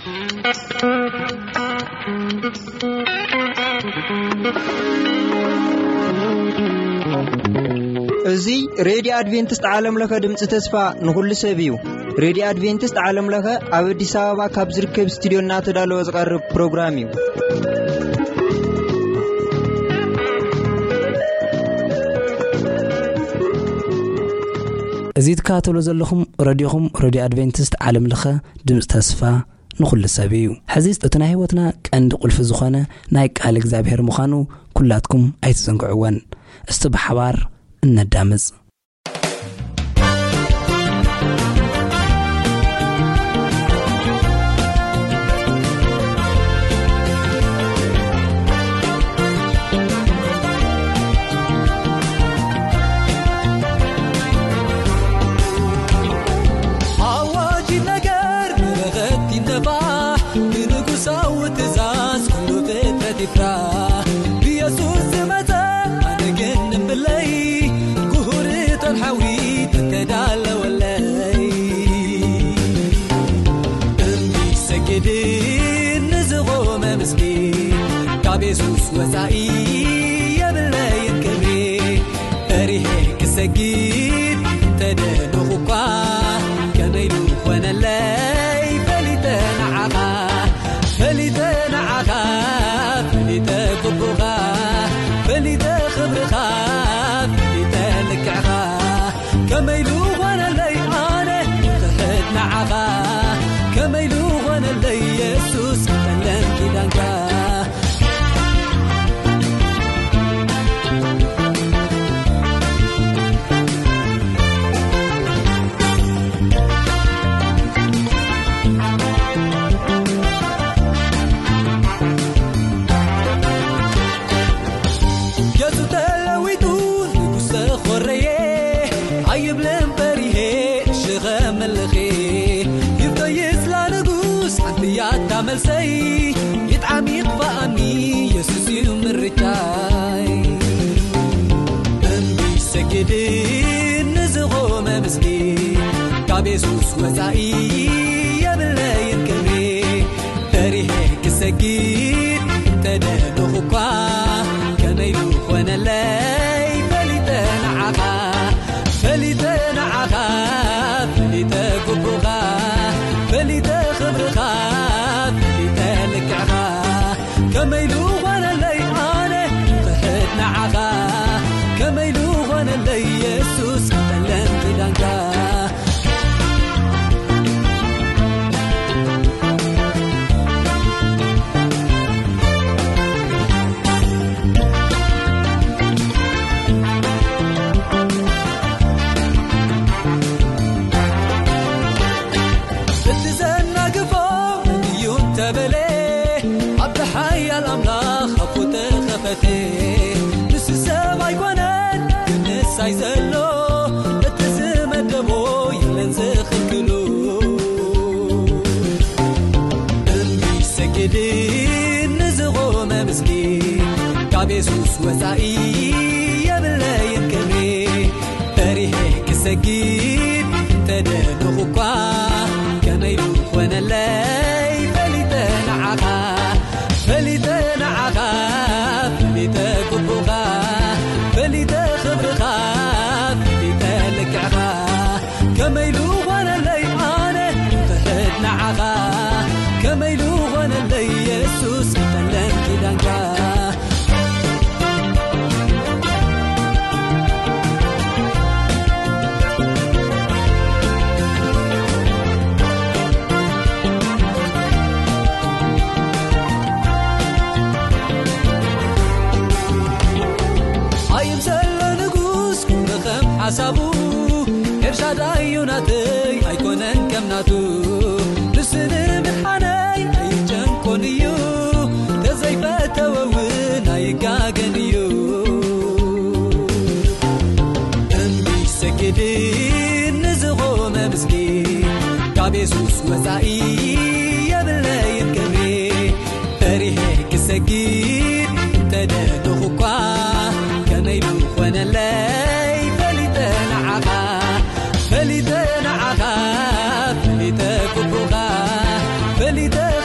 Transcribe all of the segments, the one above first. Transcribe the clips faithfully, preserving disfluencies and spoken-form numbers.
እዙይ ሬዲዮ አድቬንቲስት ዓለም ለኸ ድምፂ ተስፋ ንኹሉ ሰብ እዩ። ሬዲዮ አድቬንቲስት ዓለም ለኸ ኣብ አዲስ አበባ ካብ ዝርከብ ስቱዲዮ እናተዳለወ ዝቐርብ ፕሮግራም እዩ። እዚ ትካተሎ ዘለኹም ሬዲዮኹም ሬዲዮ አድቬንቲስት ዓለም ለኸ ድምፂ ተስፋ ንኹሉ ሰብ እዩ። ሕዚ እቲ ናይ ህይወትና ቀንዲ ቁልፊ ዝኾነ ናይ ቃል እግዚአብሔር ምዃኑ ኩላትኩም ኣይትዘንግዕዎን። እስቲ ብሓባር እነዳምፅ። Jesus وزعي يبلي كبري فريق سجيد تدلوقا كميلو وانا لاي فليتنا عغا فليتنا عغا فليتا كبغا فليتا خبرغا فليتا لكعغا كميلو وانا لاي انا خدنا عغا كميلو وانا لاي يسوس تلان كدانكا ملسي يتعميق فأني يسوسي من رجاي أمي سجدين نزغو ممسكي كابيسوس وزعي يبلي الكبري فريق سجيد تدلوقا كميلو وانا لاي فليتنا عغا فليتنا عغا فليتا كبغا فليتا خبرغا كميلو وانا اللي انا فهدنا عغا كميلو وانا اللي يسوس تلان كدانكا بتزنا قفو مليون تبلي حيا الأملاخ خفوت خفتي نس السماء يكونن الناس عايزلو بتزم الدبو يلنزخ الكلو أمي سجدين نزغو ممسكين كابيسوس وزعي يبلي الكبري فريق سجيد تدلوقا كميلو وانا لاي فليتنا عغا فليتنا عغا فليتا كبغا فليتا خبرغا فليتا لكعغا كميلو وانا اللي انا فهدنا عغا كميلو وانا اللي يسوس تلان كدانكا حسابو إرشاد يوناتي أيكونن كمناتو لسنر من حناي أيجان كونيو تزيفة وون أيقاقنيو أمي سكدين نزغو ممسكين كابيسوس وزعي يبلي الكبري فريق سكين تدلوقا كميلو وانا لاي فليتنا عغا فليتا كبغا فليتا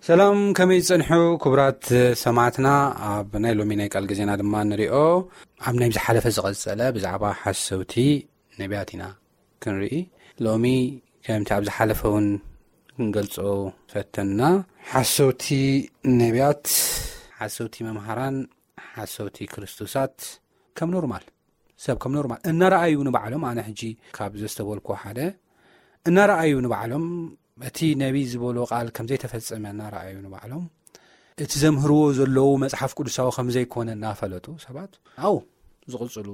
ሰላም ከመይ ጽንሑ ክብራት ሰማዕትና ኣብ ናይ ሎሚ ናይ ቃል ግዜና ድማ ንሪኦ ኣብ ናይ ዝሓለፈ ዝቐጸለ ብዛዕባ ሓሰውቲ ነቢያት ኢና ክንርኢ ሎሚ ከምቲ ኣብ ዝሓለፈውን ክንገልጾ ፈተና ሓሰውቲ ነቢያት ሓሰውቲ መምሃራን ሓሰውቲ ክርስቶሳት ከም ኖርማል ሰብ ከም ኖርማል እናረኣዩ ንባዕሎም ኣነ ሕጂ ካብ ዘስተበልኩ ሓደ እናረኣዩ ንባዕሎም እቲ ነቢ ዝበሎ ቃል ከም ዘይተፈጸመ እናረኣዩ ንባዕሎም እቲ ዘምህርዎ ዘለዉ መጽሓፍ ቅዱሳዊ ከም ዘይኮነ እናፈለጡ ሰባት ኣው ዝቕጽሉ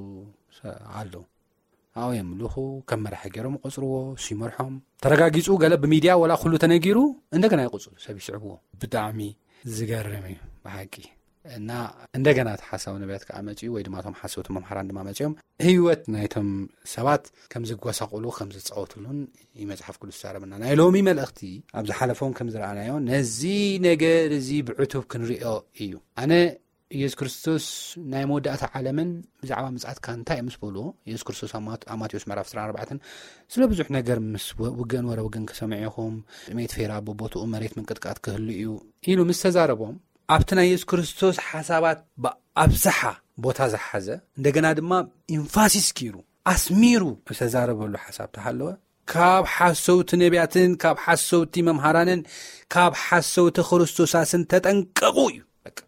ኣለዉ ኣው የምልኹ ከም መራሒ ገይሮም ቆጽርዎ ሲመርሖም ተረጋጊጹ ገለ ብሚድያ ወላ ኩሉ ተነጊሩ እንደገና ይቆጽሉ ሰብ ይስዕብዎ ብጣዕሚ ዝገርም እዩ ብሓቂ እና እንደገና ተሓሳው ነቢያት ከኣመጪ ወይ ድማ ቶም ሓሰውቲ መምሃራን ድማ መጪኦም ህይወት ናይቶም ሰባት ከም ዝጓሳቆሉ ከም ዝጻወቱሉን ይመጽሓፍ ቅዱስ ዛረበና ናይ ሎሚ መልእኽቲ ኣብ ዝሓለፈውን ከም ዝረኣናዮ ነዚ ነገር እዚ ብዕቱብ ክንሪኦ እዩ ኣነ ኢየሱስ ክርስቶስ ናይ መወዳእታ ዓለምን ብዛዕባ ምጽኣትካ እንታይ ምስ በልዎ ኢየሱስ ክርስቶስ ኣብ ማቴዎስ ምዕራፍ عشرة أربعة ስለ ብዙሕ ነገር ምስ ውገን ወረ ውገን ክሰምዕኹም ሜት ፌራ ቦቦቱ መሬት ምንቅጥቃጥ ክህሉ እዩ ኢሉ ምስ ተዛረቦም ኣብቲ ናይ ኢየሱስ ክርስቶስ ሓሳባት ብኣብዝሓ ቦታ ዝሓዘ እንደገና ድማ ኢንፋሲስ ኪሩ ኣስሚሩ ዝተዛረበሉ ሓሳብ ተሃለወ ካብ ሓሰውቲ ነቢያትን ካብ ሓሰውቲ መምሃራንን ካብ ሓሰውቲ ክርስቶሳትን ተጠንቀቁ እዩ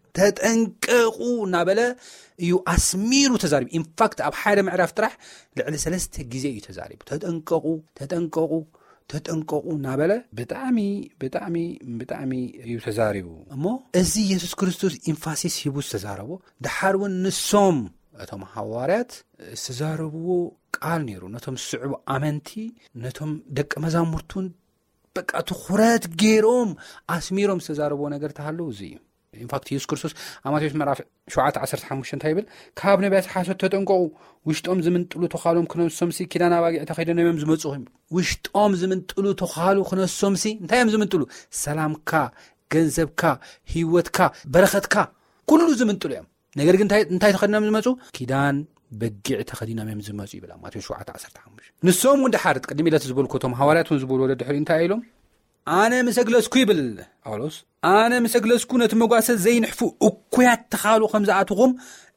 ተጠንቀቁ እናበለ እዩ ኣስሚሩ ተዛሪቡ ኢንፋክት ኣብ ሓደ ምዕራፍ ጥራሕ ልዕሊ ሰለስተ ግዜ እዩ ተዛሪቡ ተጠንቀቁ ተጠንቀቁ ተጠንቀቁ እናበለ ብጣዕሚ ብጣዕሚ ብጣዕሚ እዩ ተዛሪቡ እሞ እዚ ኢየሱስ ክርስቶስ ኢንፋሲስ ሂቡ ተዛረቦ ድሓርውን ንሶም እቶም ሐዋርያት ዝተዛረብዎ ቃል ነይሩ ነቶም ስዑብ ኣመንቲ ነቶም ደቀ መዛሙርቱን በቃ ትኹረት ገይሮም ኣስሚሮም ዝተዛረብዎ ነገር ተሃለው እዚ እዩ ኢንፋክት ኢየሱስ ክርስቶስ ማቴዎስ ምዕራፍ سبعة عشرة خمسة ታይብል ካብ ነቢያት ሓሰት ተጠንቀቁ ውሽጦም ዝምንጥሉ ተኻሎም ክነሶምሲ ኪዳና ባጊዕ ተኸይደነም ዝመጹም ውሽጦም ዝምንጥሉ ተኻሉ ክነሶምሲ እንታይም ዝምንጥሉ ሰላምካ ገንዘብካ ህይወትካ በረኸትካ ኩሉ ዝምንጥሉ እዮም ነገር ግን እንታይ ተኸድነም ዝመጹ ኪዳን በጊዕ ተኸዲነም ዝመጹ ይብላ ማቴዎስ سبعة عشرة خمسة ንሶም ወንድሓርት ቅድም ኢለት ዝብልኩቶም ሐዋርያቱን ዝብሉ ወደ ድሕሪ እንታይ ኢሎም ኣነ መሰግለስኩ ይብል ጳውሎስ ኣነ መሰግለስኩ ነቲ መጓሰት ዘይንሕፉ እኩያት ተኻሉ ከም ዝኣትኹም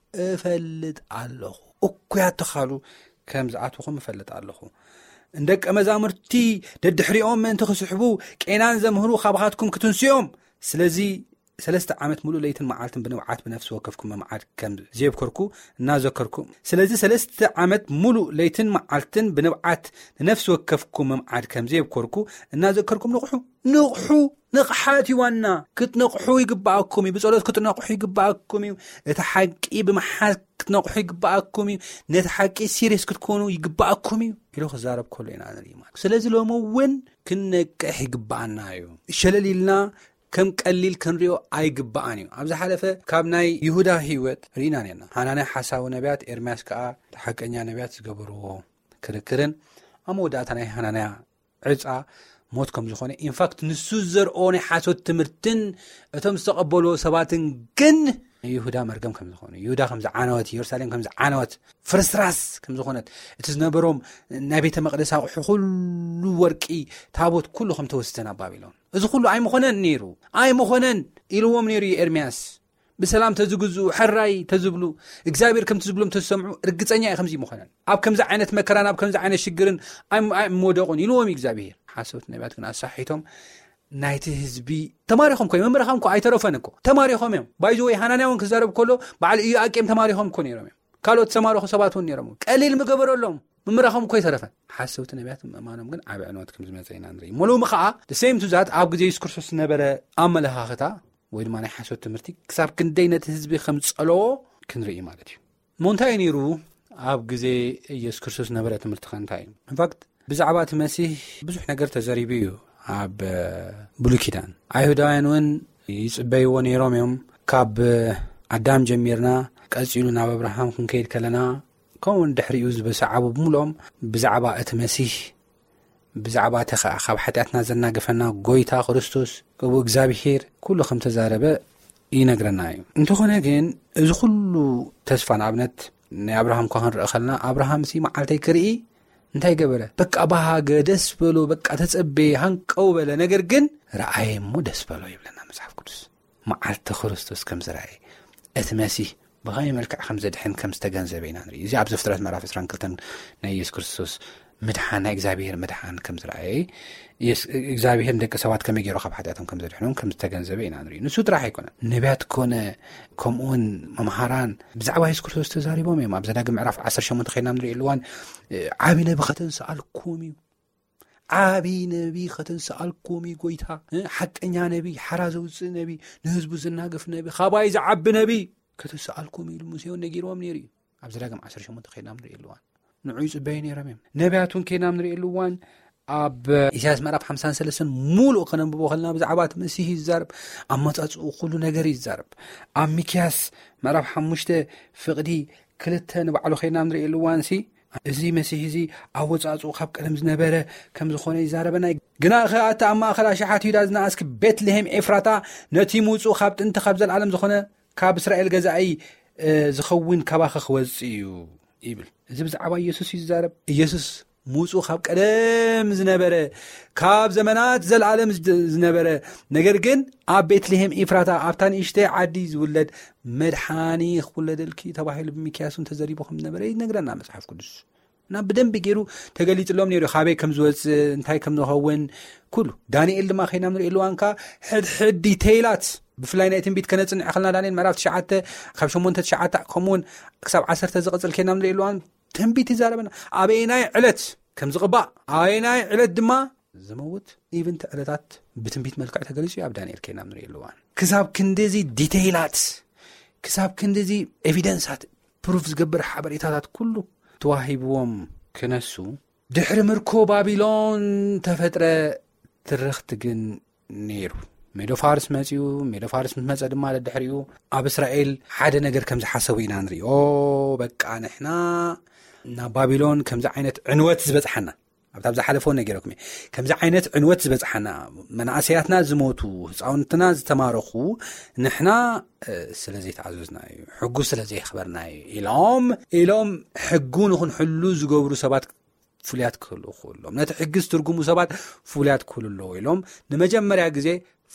እፈልጥ ኣለኹ እኩያት ተኻሉ ከም ዝኣትኹም እፈልጥ ኣለኹ እንደቀ መዛሙርቲ ደድሕሪኦም ምእንቲ ክስሕቡ ቄናን ዘምህሩ ካብኻትኩም ክትንስዮም ስለዚ ሰለስተ ዓመት ሙሉ ለይትን መዓልትን ብንብዓት ብነፍሲ ወከፍኩም መምዓድ ከም ዘየብከርኩ እናዘከርኩም ስለዚ ሰለስተ ዓመት ሙሉ ለይትን መዓልትን ብንብዓት ነፍሲ ወከፍኩም መምዓድ ከም ዘየብከርኩ እናዘከርኩም ንቕሑ ንቕሑ ንቕሓት ይዋና ክትነቕሑ ይግባአኩም ብጸሎት ክትነቕሑ ይግባአኩም እቲ ሓቂ ብመሓዝ ክትነቕሑ ይግባአኩም ነቲ ሓቂ ሲሪየስ ክትኮኑ ይግባአኩም ኢሉ ክዛረብ ከሎ ኢና ንርኢ ማለት ስለዚ ሎሚ እውን ክንነቅሕ ይግባአና እዩ ሸለሊልና ከም ቀሊል ክንሪኦ ኣይግባአን እዩ ኣብ ዝሓለፈ ካብ ናይ ይሁዳ ህይወት ሪና ነና ሃናንያ ሓሳው ነቢያት ኤርምያስ ከዓ ተሓቀኛ ነቢያት ዝገበርዎ ክርክርን ኣመወዳእታ ናይ ሃናንያ ዕፃ ሞት ከም ዝኾነ ኢንፋክት ንሱ ዘርኦ ናይ ሓሶት ትምህርትን እቶም ዝተቐበልዎ ሰባትን ግን ይሁዳ መርገም ከም ዝኾነ ይሁዳ ከም ዝዓነወት ኢየሩሳሌም ከም ዝዓነወት ፍርስራስ ከም ዝኾነት እቲ ዝነበሮም ናይ ቤተ መቅደስ ኣቑሑ ኩሉ ወርቂ ታቦት ኩሉ ከም ተወስደን ኣብ ባቢሎን እዚ ኩሉ ኣይምኾነን ነይሩ ኣይምኾነን ኢልዎም ነይሩ ኤርምያስ ብሰላም ተዝግዙ ሕራይ ተዝብሉ እግዚአብሔር ከም ትዝብሎም ተሰምዑ እርግጸኛ እዩ ከምዚ ይምኾነን ኣብ ከምዚ ዓይነት መከራን ኣብ ከምዚ ዓይነት ሽግርን ኣይምወደቑን ኢልዎም እግዚአብሔር ሓሰውት ነቢያት ግን ኣሳሒቶም ናይቲ ህዝቢ ተማሪኾም ኮይ መምረኻም ኮ ኣይተረፈን እኮ ተማሪኾም እዮም ባይዞ ወይ ሃናንያውን ክዛረብ ከሎ በዓል እዩ ኣቄም ተማሪኾም ኮ ነይሮም እዮም ካልኦት ተማሪኹ ሰባቱን ነይሮም ቀሊል ምገበረሎም መምረኻም ኮይ ተረፈን ሓሰውት ነቢያት ማኖም ግን ዓብ ዕንወት ከም ዝመፀይና ንርኢ ሙሉም ከዓ the same to that ኣብ ግዜ ኢየሱስ ክርስቶስ ነበረ ኣመለኻኽታ ወይ ድማ ናይ ሓሰውት ትምህርቲ ክሳብ ክንደይ ነቲ ህዝቢ ከም ጸለዎ ክንርኢ ማለት እዩ ሞንታይ ነይሩ ኣብ ግዜ ኢየሱስ ክርስቶስ ነበረ ትምህርቲ ከንታይ እዩ ኢንፋክት ብዛዕባ እቲ መሲህ ብዙሕ ነገር ተዘሪቡ እዩ ኣብ ብሉይ ኪዳን ኣይሁዳውያን እውን ይጽበይዎ ነይሮም እዮም ካብ ኣዳም ጀሚርና ቀጺሉ ናብ አብርሃም ክንከይድ ከለና ከምኡን ድሕሪኡ ዝበሰዓቡ ብምሎም ብዛዕባ እቲ መሲህ ብዛዕባ እቲ ካብ ሓጢኣትና ዘናገፈና ጎይታ ክርስቶስ ከቡ እግዚአብሔር ኩሉ ከም ተዛረበ ይነግረና እዩ እንተኾነ ግን እዚ ኩሉ ተስፋ ንኣብነት ናይ አብርሃም እኳ ክንርኢ ከለና አብርሃም ሲ መዓልተይ ክርኢ እንታይ ገበረ በቃ ባሃገ ደስ በሎ በቃ ተጸበ ሃንቀው በለ ነገር ግን ረአይሙ ደስ በሎ ይብለና መጽሐፍ ቅዱስ መዓልተ ክርስቶስ ከም ዝራእይ እቲ መሲህ ብኸመይ መልክዕ ከም ዘድሕን ከም ዝተገንዘበና ንርኢ እዚ ኣብ ዘፍጥረት ምዕራፍ عشرين وكلتين ናይ ኢየሱስ ክርስቶስ ምድሓን ናይ እግዚአብሔር ምድሓን ከም ዝራእይ እግዚአብሔር ደቂ ሰባት ከመይ ገይሩ ካብ ሓጢኣቶም ከም ዘድሕኖም ከም ዝተገንዘበና ንርኢ ንሱ ጥራሕ ኣይኮነን ነቢያት ኮነ ከምኡን መምሃራን ብዛዕባ ኢየሱስ ክርስቶስ ተዛሪቦም እዮም ኣብ ዘዳግም ምዕራፍ عشرة وثمانية ኸይና ንርኢ ኣለዋን ዓቢ ነቢ ከተንሰኣልኩም እዩ ዓቢ ነቢ ከተንሰኣልኩም እዩ ጎይታ ሓቀኛ ነቢ ሓራ ዘውፅእ ነቢ ንህዝቡ ዝናገፍ ነቢ ኻባይ ዝዓቢ ነቢ ከተንሰኣልኩም ኢሉ ሙሴ ነጊሮም ነይሩ ኣብ ዘዳግም عشرة وثمانية ኸይና ንርኢ ኣለዋን ንዑይ ጽበይ ነይሮም ነቢያቱን ከይና ንርኢ ኣለዋን ኣብ ኢሳይያስ ምዕራፍ خمسة وثلاثين ሙሉእ ከነንብቦ ከለና ብዛዕባ መሲህ ይዛረብ ኣመጻጽኡ ኩሉ ነገር ይዛረብ ኣብ ሚክያስ ምዕራፍ خمسة ፍቕዲ ክልተ ንባዕሉ ከይና ንርኢ ኣለዋን ሲ እዚ መሲህ እዚ ኣብ ወጻጽኡ ካብ ቀደም ዝነበረ ከም ዝኾነ ይዛረበና ግና ኸኣታ ኣብ ማእኸል ሸሓት ይሁዳ ዝነኣስክ ቤትልሔም ኤፍራታ ነቲ ሙፁ ካብ ጥንቲ ካብ ዘለዓለም ዝኾነ ካብ እስራኤል ገዛኢ ዝኸውን ካባኸ ክወጽእ እዩ ይብል እዚ ብዛዕባ ኢየሱስ ይዛረብ ኢየሱስ ሙፁ ካብ ቀደም ዝነበረ ካብ ዘመናት ዘለዓለም ዝነበረ ነገር ግን ኣብ ቤትልሔም ኤፍራታ ኣብታ ንእሽተ ዓዲ ዝውለድ መድሓኒ ክውለደልኪ ተባሂሉ ብሚክያስን ተዘሪቡ ከም ዝነበረ ይነግረና መጽሓፍ ቅዱስ እና ብደንብ ገይሩ ተገሊጽሎም ነይሩ ካበይ ከም ዝወጽእ እንታይ ከም ዝኸውን ኩሉ ዳንኤል ድማ ኸይና ንርኢ ኣለዋንካ ሕድሕድ ዲቴይላት ብፍላይ ናይ ትንቢት ከነጽንዕ ኸልና ዳንኤል ምዕራፍ تسعة ካብ ثمانية تسعة ከምኡን ክሳብ عشرة ዝቕጽል ከይና ንርኢ ኣለዋን ትንቢት ይዛረበና ኣበይናይ ዕለት ከም ዝቕባእ ኣበይናይ ዕለት ድማ ዝመውት ኢቭን ዕለታት ብትንቢት መልክዕ ተገሊጹ ኣብ ዳንኤል ከይና ንርኢ ኣለዋን ክሳብ ክንደዚ ዲቴይላት ክሳብ ክንደዚ ኤቪደንሳት ፕሩፍ ዝገብር ሓበሬታታት ኩሉ ተዋሂብዎም ክነሱ ድሕሪ ምርኮ ባቢሎን ተፈጥረ ትርኽቲ ግን ነይሩ ሜዶ ፋርስ መጺኡ ሜዶ ፋርስ መጸ ድማ ለድሕሪኡ ኣብ እስራኤል ሓደ ነገር ከም ዝሓሰቡ ኢና ንርኢ ኦ በቃ ንሕና ናብ ባቢሎን ከምዚ ዓይነት ዕንወት ዝበጽሐና ኣብታ ዝሓለፈው ነገርኩም ከምዚ ዓይነት ዕንወት ዝበጽሐና መናእሰያትና ዝሞቱ ህፃውንትና ዝተማረኹ ንሕና ስለዚ ተዓዘዝና እዩ ሕጉ ስለዚ ይኽበርና እዩ ኢሎም ኢሎም ሕጉ ንኽንሕሉ ዝገብሩ ሰባት ፍልያት ክህሉ ክህሎም ነቲ ሕግዝ ትርጉሙ ሰባት ፍልያት ክህሉ ኢሎም ንመጀመርያ ግዜ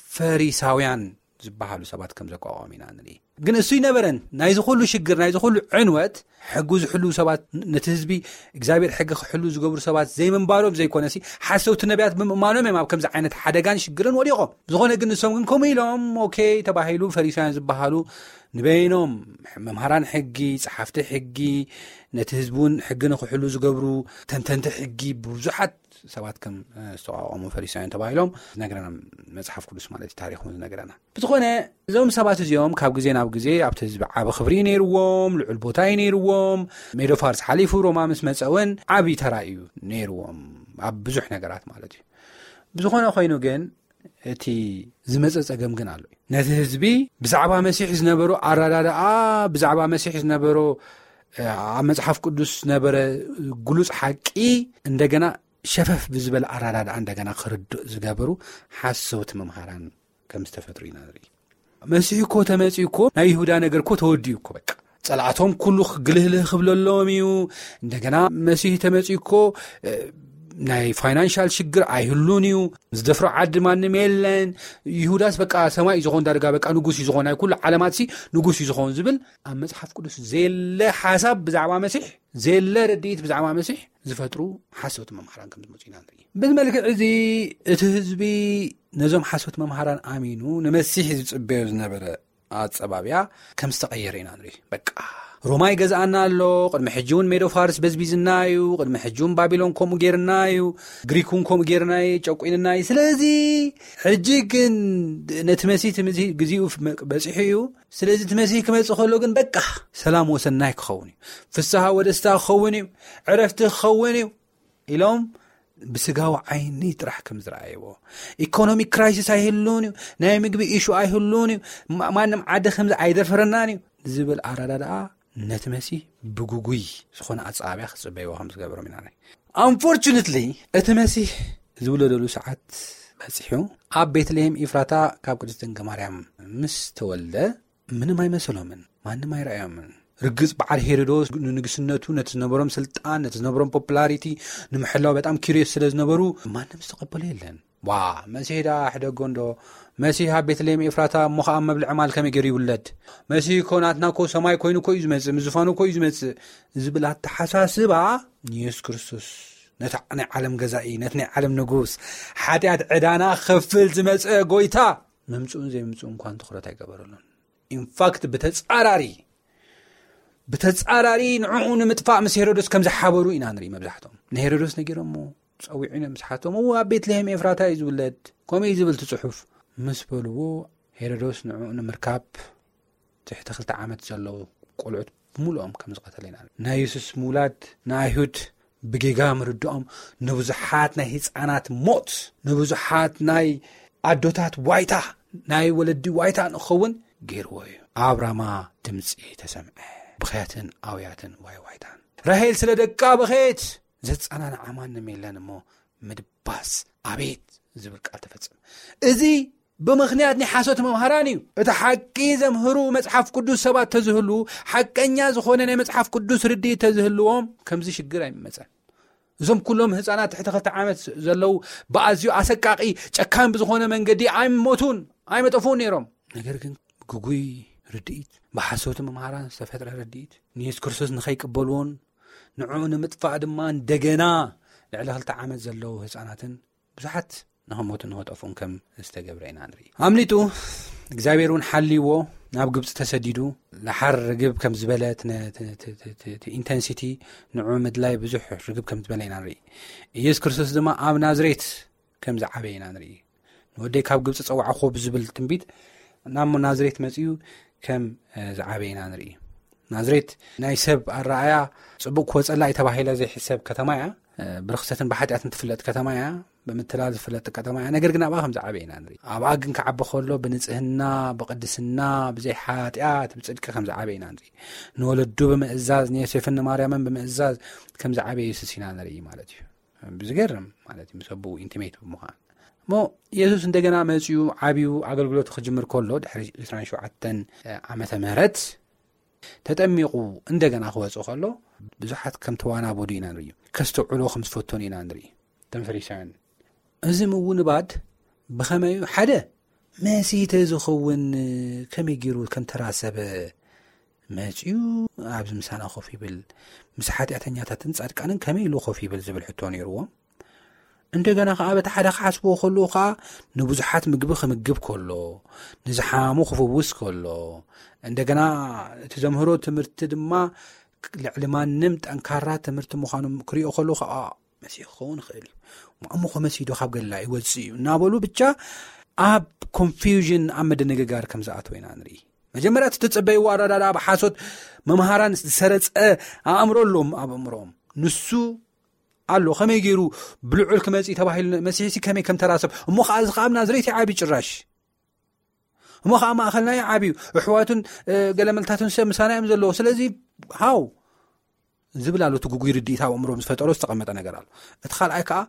ፈሪሳውያን ዝበሃሉ ሰባት ከም ዘቋቋሙ ኢና ንርኢ ግን እሱ ይነበረን ናይ ዝኹሉ ሽግር ናይ ዝኹሉ ዕንወት ሕጉ ዝሕሉ ሰባት ነቲ ህዝቢ እግዚአብሔር ሕጊ ክሕሉ ዝገብሩ ሰባት ዘይምንባሮም ዘይኮነሲ ሓሰውቲ ነቢያት ብምእማኖም እዮም ኣብ ከምዚ ዓይነት ሓደጋን ሽግርን ወዲቖም ዝኾነ ግን ንሶም ግን ከምኡ ኢሎም ኦኬ ተባሂሉ ፈሪሳውያን ዝበሃሉ ንበይኖም መምሃራን ሕጊ ጸሓፍቲ ሕጊ ነቲ ህዝቡን ሕጊ ንኽሕሉ ዝገብሩ ተንተንቲ ሕጊ ብዙሓት ሰባት ከም ዝተቋቋሙ ፈሪሳውያን ተባሂሎም ዝነገረና መጽሓፍ ቅዱስ ማለት ታሪኹ ዝነገረና ብዝኾነ እዞም ሰባት እዚኦም ካብ ግዜ ናብ ግዜ ኣብቲ ህዝቢ ዓቢ ክብሪ ነይርዎም ልዑል ቦታ ነይርዎም ሜዶ ፋርስ ሓሊፉ ሮማ ምስ መጸውን ዓቢ ተራእዩ ነይርዎም ኣብ ብዙሕ ነገራት ማለት እዩ ብዝኾነ ኮይኑ ግን እቲ ዝመጸ ጸገም ግን ኣሎ ነቲ ህዝቢ ብዛዕባ መሲሕ ዝነበሩ ኣራዳድኣ ብዛዕባ መሲሕ ዝነበሩ ኣብ መጽሓፍ ቅዱስ ነበረ ግሉጽ ሓቂ እንደገና ሸፈፍ ብዝበል ኣራዳድኣ እንደገና ክርድእ ዝገበሩ ሓሰውቲ መምሃራን ከም ዝተፈጥሩ ኢና ንርኢ መሲሕ እኮ ተመጺኡ እኮ ናይ ይሁዳ ነገር እኮ ተወዲኡ እኮ በቃ ጸላእቶም ኩሉ ክግልህልህ ክብለሎም እዩ እንደገና መሲሕ ተመጺኡ እኮ ናይ ፋይናንሻል ሽግር ኣይህሉን እዩ ዝደፍሮ ዓዲ ማንም የለን ይሁዳስ በቃ ሰማይ ዝኾን ዳርጋ በቃ ንጉስ ይዝኾን ናይ ኩሉ ዓለማት ሲ ንጉስ ይዝኾን ዝብል ኣብ መጽሓፍ ቅዱስ ዘለ ሓሳብ ብዛዕባ መሲሕ ዘለ ረድኢት ብዛዕባ መሲሕ ዝፈጥሩ ሓሰውቲ መምሃራን ከም ዝመጹ ኢና ንርኢ ብዝመልክዕ እዚ እቲ ህዝቢ ነዞም ሓሰውቲ መምሃራን ኣሚኑ ንመሲሕ ዝጽበዮ ዝነበረ ኣጸባብያ ከም ዝተቐየረ ኢና ንርኢ በቃ ሮማይ ገዛአና ኣሎ ቅድሚ ሕጂውን ሜዶ ፋርስ በዝቢዝና እዩ ቅድሚ ሕጂውን ባቢሎን ከምኡ ጌርና እዩ ግሪኩን ከምኡ ጌርና እዩ ጨቁይንና እዩ ስለዚ ሕጂ ግን ነቲ መሲሕ ግዜኡ በፂሑ እዩ ስለዚ እቲ መሲሕ ክመጽእ ከሎ ግን በቃ ሰላም ወሰናይ ክኸውን እዩ ፍስሓ ወደስታ ክኸውን እዩ ዕረፍቲ ክኸውን እዩ ኢሎም ብስጋዊ ዓይኒ ጥራሕ ከም ዝረኣይዎ ኢኮኖሚክ ክራይሲስ ኣይህሉን እዩ ናይ ምግቢ ኢሹ ኣይህሉን እዩ ማንም ዓዲ ከምዚ ኣይደፈረናን እዩ ዝብል ኣራዳድኣ ነቲ መሲሕ ብጉጉይ ዝኾነ ኣጸባብያ ክጽበይዎ ከም ዝገበሮም ኢና ንርኢ አንፎርቹኔትሊ እቲ መሲሕ ዝውለደሉ ሰዓት በፂሑ ኣብ ቤትልሔም ኤፍራታ ካብ ቅድስት ድንግል ማርያም ምስ ተወልደ ምንም ኣይመሰሎምን ማንም ኣይረኣዮምን ርግጽ በዓል ሄሮዶስ ንግስነቱ ነቲ ዝነበሮም ስልጣን ነቲ ዝነበሮም ፖፑላሪቲ ንምሕላው በጣም ኪሪየስ ስለ ዝነበሩ ማንም ዝተቀበለ የለን ዋ መሲህ ዳ ሕደጎ እንዶ መሲህ ኣብ ቤተልሔም ኤፍራታ ሞኻ መብልዕ ማል ከመይ ገይሩ ይውለድ መሲህ ኮናትና ኮ ሰማይ ኮይኑ ኮ እዩ ዝመጽእ ምዝፋኑ ኮ እዩ ዝመጽእ ዝብል ኣተሓሳስባ ኢየሱስ ክርስቶስ ነቲ ናይ ዓለም ገዛኢ ነቲ ናይ ዓለም ንጉስ ሓጢኣት ዕዳና ክፍል ዝመጽእ ጎይታ መምጽኡን ዘይምጽኡን እንኳን ትኹረት ኣይገበረሉን ኢንፋክት ብተጻራሪ ብተጻራሪ ንዕኡ ንምጥፋእ ምስ ሄሮዶስ ከም ዝሓበሩ ኢና ንርኢ መብዛሕቶም ንሄሮዶስ ነጊሮሞ ጸዊዕና ምስሓቶም او ኣብ ቤተልሔም ኤፍራታ እዩ ዝውለድ ከመይ ዝብል ትጽሑፍ ምስ በልዎ ሄሮዶስ ንዕኡ ንምርካብ ትሕቲ ክልተ ዓመት ዘለው ቆልዑት ሙሉኦም ከም ዝቀተለና ናይ ኢየሱስ ሙላድ ናይ አይሁድ ብጌጋ ምርድኦም ንብዙሓት ናይ ህፃናት ሞት ንብዙሓት ናይ ኣዶታት ዋይታ ናይ ወለዲ ዋይታ ንኸውን ገይርዎ እዩ ኣብራማ ድምጺ ተሰምዐ ብኸያትን ኣውያትን ዋይ ዋይታን ራሄል ስለ ደቃ በኸት ዘጻናና አማን ነሚለን እሞ ምድባስ አቤት ዝብል ቃል ተፈጽመ እዚ በምኽንያት ንሓሶት መምሃራን እዩ እቲ ሓቂ ዘምህሩ መጽሓፍ ቅዱስ ሰባት ተዝህሉ ሓቀኛ ዝኾነ ናይ መጽሓፍ ቅዱስ ርድኢ ተዝህልዎም ከምዚ ሽግር ኣይመጸን እዞም ኩሎም ህፃናት ትሕቲ ክልተ ዓመት ዘለው በኣዝዩ ኣሰቃቂ ጨካን ብዝኾነ መንገዲ ኣይሞቱን ኣይመጠፉን ነይሮም ነገር ግን ጉጉይ ርድኢት ብሓሶት መምሃራን ዝተፈጥረ ርድኢት ንኢየሱስ ክርስቶስ ንኸይቅበልዎን ንዕኡ ንምጥፋእ ድማ እንደገና ልዕሊ ክልተ ዓመት ዘለው ህፃናትን ብዙሓት ንኸሞቱ ንኸጠፉን ከም ዝተገብረ ኢና ንርኢ ኣምሊጡ እግዚኣብሔር እውን ሓልይዎ ናብ ግብፂ ተሰዲዱ ለሓር ርግብ ከም ዝበለት ኢንተንሲቲ ንዕኡ ምድላይ ብዙሕ ርግብ ከም ዝበለ ኢና ንርኢ ኢየሱስ ክርስቶስ ድማ ኣብ ናዝሬት ከም ዝዓበየ ኢና ንርኢ ንወደይ ካብ ግብፂ ፀዋዕኹ ብዝብል ትንቢት ናብ ናዝሬት መፅዩ ከም ዝዓበየ ኢና ንርኢ ናዝሬት ናይ ሰብ ኣረኣያ ጽቡቕ ክወፀላ የተባሂለ ዘይሕሰብ ከተማ እያ ብርክሰትን ብሓጢኣትን ትፍለጥ ከተማ እያ ብምትላል ዝፍለጥ ከተማ እያ ነገር ግን ኣብኣ ከም ዝዓበየ ኢና ንርኢ ኣብኣ ግን ክዓቢ ከሎ ብንጽህና ብቅድስና ብዘይ ሓጢኣት ብጽድቂ ከም ዝዓበየ ኢና ንርኢ ንወለዱ ብምእዛዝ ንዮሴፍን ንማርያምን ብምእዛዝ ከም ዝዓበየ ኢየሱስ ኢና ንርኢ ማለት እዩ ብዝገርም ማለት እዩ ምስ ኣቦኡ ኢንቲሜት ብምዃን እሞ ኢየሱስ እንደገና መፅኡ ዓብዩ ኣገልግሎቱ ክጅምር ከሎ ድሕሪ ዒስራን ሸውዓተን ዓመተ ምህረት ተጠሚቁ እንደገና ክወጽእ ከሎ ብዙሓት ከም ተዋናበዱ ኢና ንርኢ ከስተውዕሎ ከም ዝፈቶን ኢና ንርኢ ተንፈሪሳውያን እዚ ምውን ባድ ብኸመይ ሓደ መሲህ ተዝኸውን ከመይ ገይሩ ከም ተራሰበ መፅኡ ኣብዚ ምሳና ኮፍ ይብል ምስ ሓጢኣተኛታትን ጻድቃንን ከመይ ኢሉ ኮፍ ይብል ዝብል ሕቶ ነይርዎም እንደገና ከዓ በታ ሓደ ሓስቦ ከሎ ከዓ ንብዙሓት ምግቢ ክምግብ ከሎ ንዝሓሙ ክፍውስ ከሎ እንደገና እቲ ዘምህሮ ትምህርቲ ድማ ልዕሊ ማንም ጠንካራ ትምህርቲ ምዃኑ ክሪኦ ከሎ ከዓ መሲህ ክኸውን ይኽእል እዩ እሞ ከመሲህ ዶ ካብ ገላ ይወፅእ እዩ እናበሉ ብቻ ኣብ ኮንፊውዥን ኣብ ምድንግጋር ከም ዝኣተው ኢና ንርኢ መጀመርያ ትጽበይዎ ኣረዳዳ ብሓሶት መምሃራን ዝሰረፀ ኣእምሮ ኣሎም ኣብ ኣእምሮኦም ንሱ ኣሎ ከመይ ገይሩ ብልዑል ክመፅእ ተባሂሉ መሲህ ከመይ ከም ተራሰብ እሞ ከዓ እዚ ከዓ ናዝሬት ዓቢ ጭራሽ እሞ ከዓ ማእኸልና ዓብዩ ኣሕዋቱን ገለመልታቱን ሰብ ምሳና እዮም ዘለዎ ስለዚ ሃው ዝብል ኣሎ ትጉጉይ ርድኢት ኣብ ኣእምሮኦም ዝፈጠሮ ዝተቐመጠ ነገር ኣሎ እቲ ካልኣይ ከዓ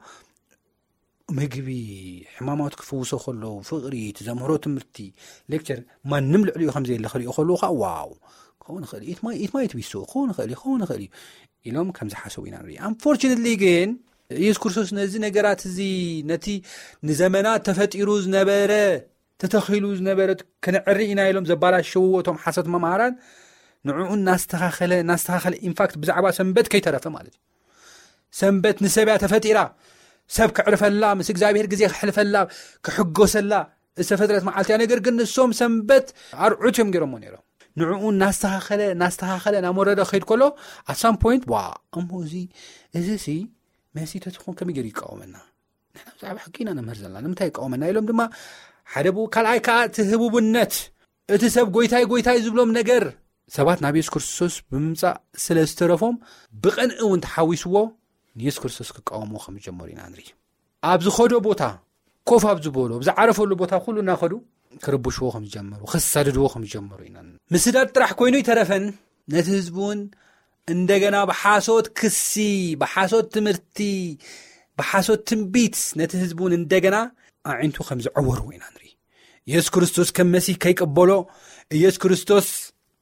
ምግቢ ሕማማት ክፍውሶ ከሎ ፍቕሪ ዘምህሮ ትምህርቲ ሌክቸር ማንም ልዕሊኡ ከምዘየለ ክሪኦ ከሎ ከዓ ዋው ክኸውን ይኽእል ኢትማይ ትቢሱ ክኸውን ይኽእል ክኸውን ይኽእል እዩ ኢሎም ከም ዝሓሰቡ ኢና ንርኢ አንፎርቹኔትሊ ግን ኢየሱስ ክርስቶስ ነዚ ነገራት እዚ ነቲ ንዘመናት ተፈጢሩ ዝነበረ ተተኺሉ ዝነበረ ክንዕሪ ኢና ኢሎም ዘባላሸው እቶም ሓሰት መምሃራን ንዕኡ እናስተኻኸለ እናስተኻኸለ ኢንፋክት ብዛዕባ ሰንበት ከይተረፈ ማለት እዩ ሰንበት ንሰብያ ተፈጢራ ሰብ ክዕርፈላ ምስ እግዚኣብሔር ግዜ ክሕልፈላ ክሕጎሰላ ዝተፈጥረት መዓልትያ ነገር ግን ንሶም ሰንበት ኣርዑት እዮም ገይሮሞ ነይሮም ንዕኡ እናስተኻኸለ እናስተኻኸለ ናሞረደ ኸይድ ከሎ at some point ዋ እሞ እዚ እዚ ሲ መሲህ ተትኾን ከመይ ገይሩ ይቃወመና ንሕና ብዛዕባ ሕጊ ኢና ነምህር ዘለና ንምንታይ ይቃወመና ኢሎም ድማ ሓደ ቡ ካልኣይ ከዓ ትህቡብነት እቲ ሰብ ጎይታይ ጎይታይ ዝብሎም ነገር ሰባት ናብ ኢየሱስ ክርስቶስ ብምምጻእ ስለ ዝተረፎም ብቕንዕ እውን ተሓዊስዎ ንኢየሱስ ክርስቶስ ክቃወሙ ከም ጀመሩ ኢና ንርኢ ኣብ ዝኸዶ ቦታ ኮፍ ኣብ ዝበሎ ብዝዓረፈሉ ቦታ ኩሉ እናኸዱ ክርብሽዎ ከም ጀመሩ ክሳድድዎ ከም ጀመሩ ኢና ምስዳድ ጥራሕ ኮይኑ ይተረፈን ነቲ ህዝቡን እንደገና ብሓሶት ክሲ ብሓሶት ትምህርቲ ብሓሶት ትንቢት ነቲ ህዝቡን እንደገና ኣዒንቱ ከም ዝዕወሩ ኢና ንርኢ ኢየሱስ ክርስቶስ ከም መሲህ ከይቀበሎ ኢየሱስ ክርስቶስ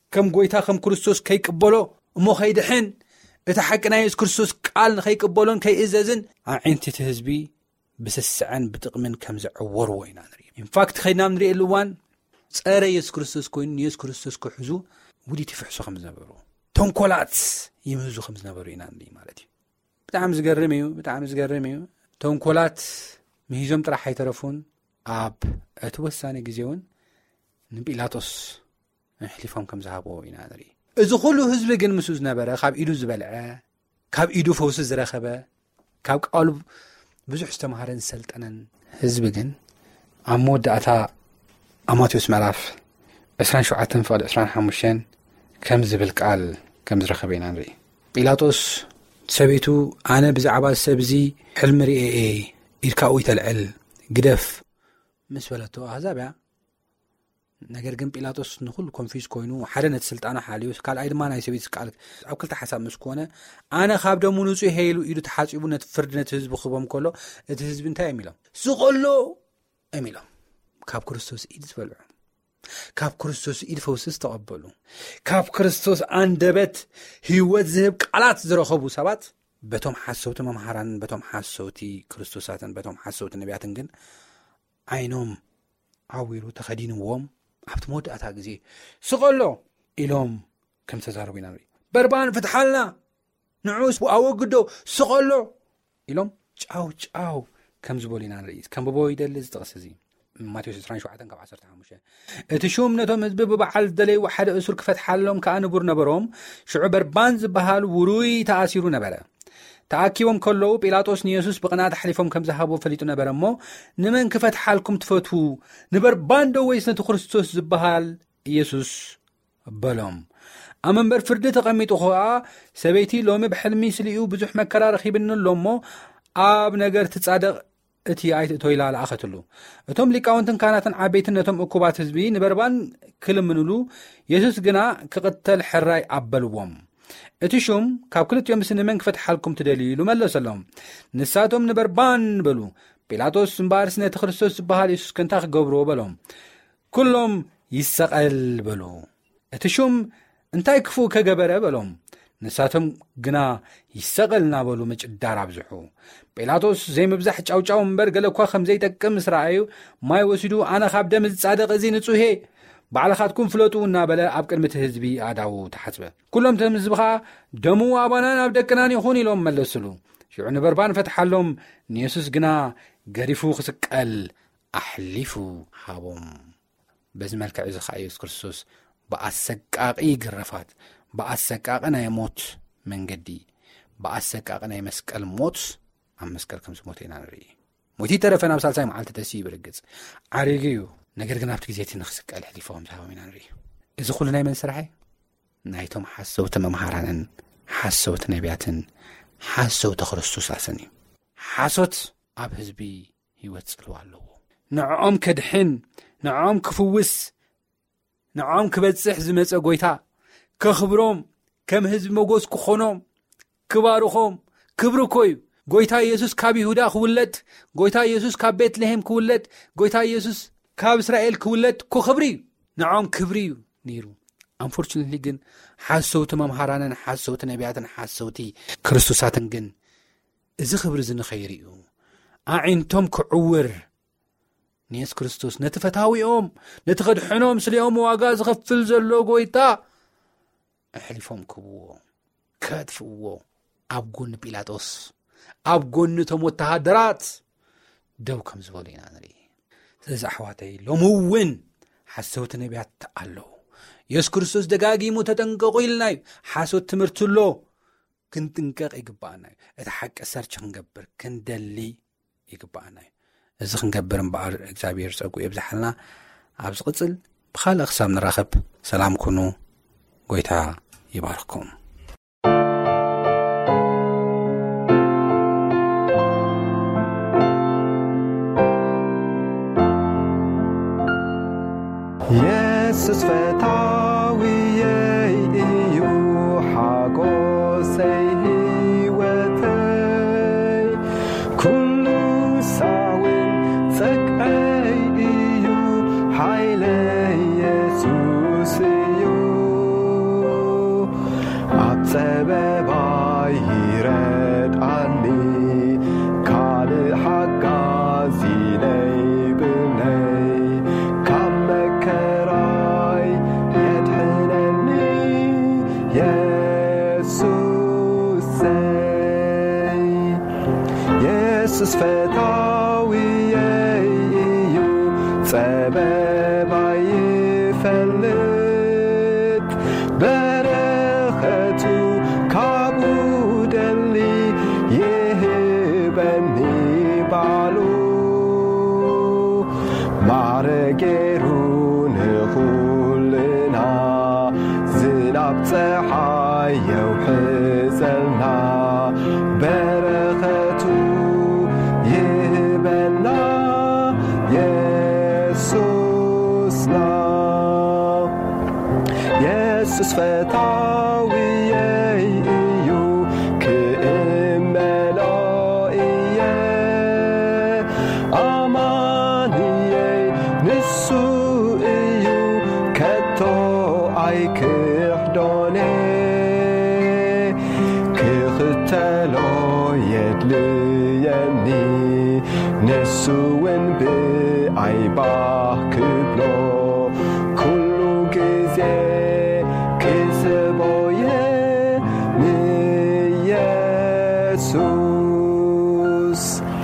ከም ጎይታ ከም ክርስቶስ ከይቅበሎ እሞ ከይድሕን እቲ ሓቂ ናይ ኢየሱስ ክርስቶስ ቃል ንከይቅበሎን ከይእዘዝን ዓይንቲ እቲ ህዝቢ ብስስዕን ብጥቕምን ከም ዝዕወርዎ ኢና ንርኢ። ኢንፋክት ከይድና ንሪኤሉ እዋን ፀረ ኢየሱስ ክርስቶስ ኮይኑ ኢየሱስ ክርስቶስ ክሕዙ ውዲት ይፍሕሱ ከም ዝነበሩ ተንኮላት ይምህዙ ከም ዝነበሩ ኢና ንርኢ ማለት እዩ። ብጣዕሚ ዝገርም እዩ ብጣዕሚ ዝገርም እዩ። ተንኮላት ምሂዞም ጥራሕ ኣይተረፉን ኣብ እቲ ወሳነ ግዜ እውን ንጲላጦስ ሕሊፎም ከም ዝሃብዎ ኢና ንርኢ። እዚ ኩሉ ህዝቢ ግን ምስ ዝነበረ ካብ ኢዱ ዝበልዐ ካብ ኢዱ ፈውሲ ዝረኸበ ካብ ቃሉ ብዙሕ ዝተምሃረን ሰልጠነን ህዝቢ ግን ኣብ መወዳእታ ኣብ ማቴዎስ ምዕራፍ عشرين وسبعة فقد عشرين وخمسة ከም ዝብል ቃል ከም ዝረኸበ ኢና ንርኢ። ጲላጦስ ሰበይቱ ኣነ ብዛዕባ ሰብዚ ሕልሚ ርኤ ኢድካኡ ይተልዕል ግደፍ ምስ በለቶ ኣዛብያ ነገር ግን ጲላጦስ ንኹሉ ኮንፊውዝ ኮይኑ ሓደ ነቲ ስልጣና ሓልዩ ካልኣይ ድማ ናይ ሰበይቱ ቃል ኣብ ክልተ ሓሳብ ምስ ኮነ ኣነ ካብ ደሙ ንጹህ ሄሉ ኢዱ ተሓፂቡ ነቲ ፍርዲ ነቲ ህዝቢ ክቦም ከሎ እቲ ህዝቢ እንታይ የሚሎም ዝቆሎ የሚሎም ካብ ክርስቶስ ኢድ ዝበልዑ ካብ ክርስቶስ ኢድ ፈውሲ ተቐበሉ ካብ ክርስቶስ አንደበት ህይወት ዝህብ ቃላት ዝረኸቡ ሰባት በቶም ሓሰውቲ መምሃራን በቶም ሓሰውቲ ክርስቶሳትን በቶም ሓሰውቲ ነቢያትን ግን ዓይኖም ዓዊሩ ተኸዲንዎም ኣብቲ መወዳእታ ግዜ ስቆሎ ኢሎም ከም ተዛረቡ ኢና ንርኢ። በርባን ፍትሓልና ንዑስ ኣወግዶ ስቆሎ ኢሎም ጫው ጫው ከም ዝበሉ ኢና ንርኢ። ከም በቦ ይደሊ ዝጠቕስ እዚ ማቴዎስ عشرين وسبعة ካብ عشرة وخمسة እቲ ሹም ነቶም ህዝቢ ብበዓል ዝደለይዎ ሓደ እሱር ክፈትሓሎም ከኣንቡር ነበሮም ሽዑ በርባን ዝበሃል ውሩይ ተኣሲሩ ነበረ። ተኣኪቦም ከለዉ ጲላጦስ ንኢየሱስ ብቕናት ሓሊፎም ከም ዝሃቦ ፈሊጡ ነበረ እሞ ንመን ክፈትሓልኩም ትፈትዉ ንበርባን ዶ ወይስ ነቲ ክርስቶስ ዝበሃል ኢየሱስ በሎም። ኣብ መንበር ፍርዲ ተቐሚጡ ኸዓ ሰበይቲ ሎሚ ብሕልሚ ስልኡ ብዙሕ መከራ ረኺብኒ ኣሎ እሞ ኣብ ነገር ትጻደቕ እቲ ኣይትእቶይላ ለኣኸትሉ እቶም ሊቃውንትን ካህናትን ዓበይትን ነቶም እኩባት ህዝቢ ንበርባን ክልምንሉ ኢየሱስ ግና ክቕተል ሕራይ ኣበልዎም። እቲ ሹም ካብ ክልቲኦም ምስ ንመን ክፈትሓልኩም ትደልዩ ኢሉ መለሰሎም። ንሳቶም ንበርባን በሉ። ጲላጦስ እምበኣርስ ነቲ ክርስቶስ ዝበሃል ኢየሱስ ከንታ ክገብርዎ በሎም። ኩሎም ይሰቐል በሉ። እቲ ሹም እንታይ ክፉእ ከገበረ በሎም። ንሳቶም ግና ይሰቐል እናበሉ ምጭዳር ኣብዝሑ። ጲላጦስ ዘይምብዛሕ ጫውጫው እምበር ገለ እኳ ከም ዘይጠቅም ምስ ረኣዩ ማይ ወሲዱ ኣነ ካብ ደም ዝጻደቕ እዚ ንጹሄ ባዕልኻትኩም ፍለጡ እናበለ ኣብ ቅድሚቲ ህዝቢ ኣዳው ተሓስበ። ኩሎም ቶም ህዝቢ ከዓ ደሙ ኣባናን ኣብ ደቅናን ይኹን ኢሎም መለስሉ። ሽዑ ንበርባን ፈትሓሎም ንኢየሱስ ግና ገሪፉ ክስቀል ኣሕሊፉ ሃቦም። በዚ መልክዕ እዚ ከዓ ኢየሱስ ክርስቶስ ብኣሰቃቂ ግረፋት ብኣሰቃቂ ናይ ሞት መንገዲ ብኣሰቃቂ ናይ መስቀል ሞት ኣብ መስቀል ከም ዝሞተ ኢና ንርኢ። ሞቲ ተረፈ ናብ ሳልሳይ መዓልቲ ተሲኡ ብርግጽ ዓሪጉ እዩ። ነገር ግን ኣብቲ ግዜ እቲ ንክስቀል ሕሊፉ ከም ዝሃቦም ኢና ንርኢ። እዚ ኩሉ ናይ መን ስራሕ ናይቶም ሓሰውቲ መምሃራንን ሓሰውቲ ነቢያትን ሓሰውቲ ክርስቶሳትን እዩ። ሓሶት ኣብ ህዝቢ ህይወት ጽልዋ ኣለዎ። ንዕኦም ከድሕን ንዕኦም ክፍውስ ንዕኦም ክበጽሕ ዝመጸ ጎይታ ከኽብሮም ከም ህዝቢ መጎስ ክኾኖም ክባርኾም ክብሪ ኮዩ ጎይታ ኢየሱስ ካብ ይሁዳ ክውለድ ጎይታ ኢየሱስ ካብ ቤትልሔም ክውለድ ጎይታ ኢየሱስ ካብ እስራኤል ክውለድ ክኽብሪ ንዖም ክብሪ እዩ ነይሩ። አንፎርቹኔትሊ ግን ሓሰውቲ መምሃራንን ሓሰውቲ ነቢያትን ሓሰውቲ ክርስቶሳትን ግን እዚ ክብሪ ዝንኸይርዩ ኣዒንቶም ክዕውር ንኢየሱስ ክርስቶስ ነቲ ፈታዊኦም ነቲ ኸድሕኖም ስሊኦም ዋጋ ዝኸፍል ዘሎ ጎይታ ኣሕሊፎም ክብዎ ከጥፍዎ ኣብ ጎኒ ጲላጦስ ኣብ ጎኒ ቶም ወተሃደራት ደው ከም ዝበሉ ኢና ንርኢ። ስለዚ ኣሕዋተይ ሎሚ እውን ሓሰውቲ ነቢያት ኣለዉ። ኢየሱስ ክርስቶስ ደጋጊሙ ተጠንቀቑ ኢልናዩ። ሓሶት ትምህርቲ ኣሎ ክንጥንቀቕ ይግባአና እዩ። እቲ ሓቂ ሰርች ክንገብር ክንደሊ ይግባአና እዩ። እዚ ክንገብር እምበኣር እግዚኣብሔር ፀጉኡ የብዛሓልና። ኣብ ዝቕፅል ብኻልእ ክሳብ ንራኸብ ሰላም ኩኑ። ጎይታ ይባርኩም። ኢየሱስ ፈታዊየይ እዩ ሓጎሰይ ህይወተይ ኩሉ ሳውን ፀግዐይ እዩ ሓይለይ ኢየሱስ እዩ ይረድኣኒ ካልእ ሓጋዚ ዘይብለይ ካብ መከራይ የድሕነኒ የሱሰይ የሱስ ፈታዊየ እዩ ጸበባይ ይፈልጥ በረኸቱ ካቡ ደሊ ይህበኒ ባሉ ማረጌሩ ንኹልና ዝናብ ፀሓይ የውሕዘልና በረኸቱ ይህበና የሱስና የሱስ ፈታዊየ እዩ ክእመሎ እየ ኣማንየ ንሱ እዩ ከቶ ኣይክሕዶኔ ክኽተሎ የድልየኒ ንሱውን ብኣይባህ ክብሎ ኩሉ ጊዜ ክስቦየ ንየሱስ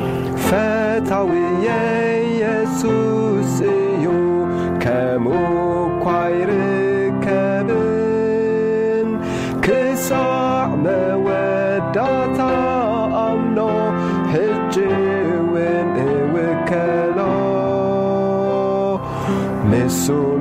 ፈታዊየ የሱስ እዩ ከምኳይ ርከብን ክሳዕ መወዳታ ኣምኖ ሕጂውን እውከሎ ንሱ